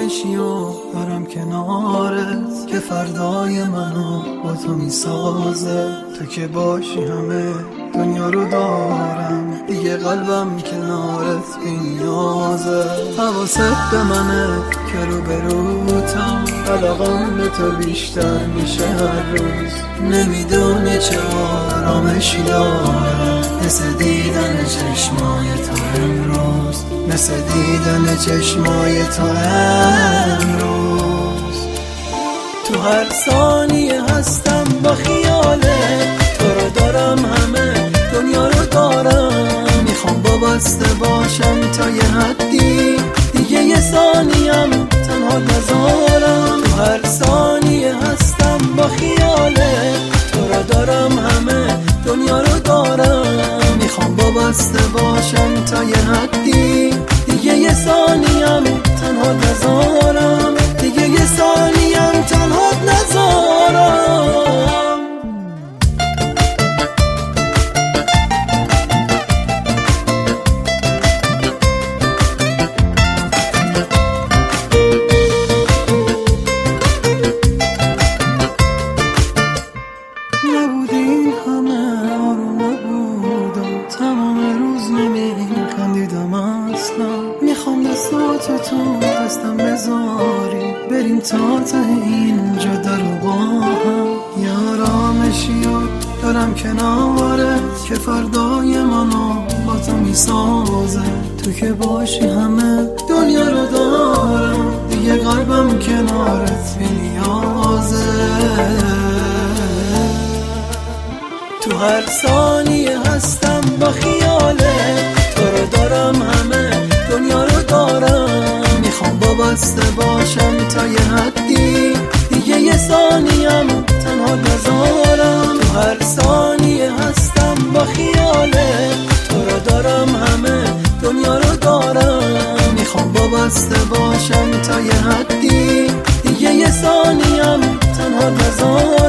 بشی و دارم کنارت که فردای منو با تو میسازه. تو که باشی همه دنیا رو دارم، دیگه قلبم کنارت بی‌نیازه. حواست به منه که رو بروتم، علاقم به تو بیشتر میشه هر روز. نمیدونی چه آرامشی دارم مثل دیدن چشمای تو امروز، مثل دیدن چشمای تو امروز. تو هر ثانیه هستم با خیالت، تو رو دارم همه دنیا رو دارم. میخوام با بسته باشم تا یه حدی، دیگه یه ثانیم تنها نذارم. تو هر ثانیه هستم با خیالت، تو رو دارم همه دنیا رو دارم. میخوام با بسته باشم تا یه حدی، دیگه یه ثانیم تنها نذارم، دیگه یه ثانیم تنها نذارم. نبودین همه آروم نبودم، تمام روز نمیخندیدم اصلا. میخوام دستاتو تو دستم بذاری، بریم تا ته این جاده رو با هم. یه آرامشی و دارم کنارت که فردای منو با تو میسازه. تو که باشی همه دنیا رو دارم، دیگه قلبم کنارت بی‌نیازه. تو هر ثانیه هستم با خیالت، تو رو دارم همه دنیا رو دارم. میخوام با بسته باشم تا یه حدی، دیگه یه ثانیم تنها نذارم. تو هر ثانیه هستم با خیالت، تو رو دارم همه دنیا رو دارم. میخوام با بسته باشم تا یه حدی، دیگه یه ثانیم تنها نذارم.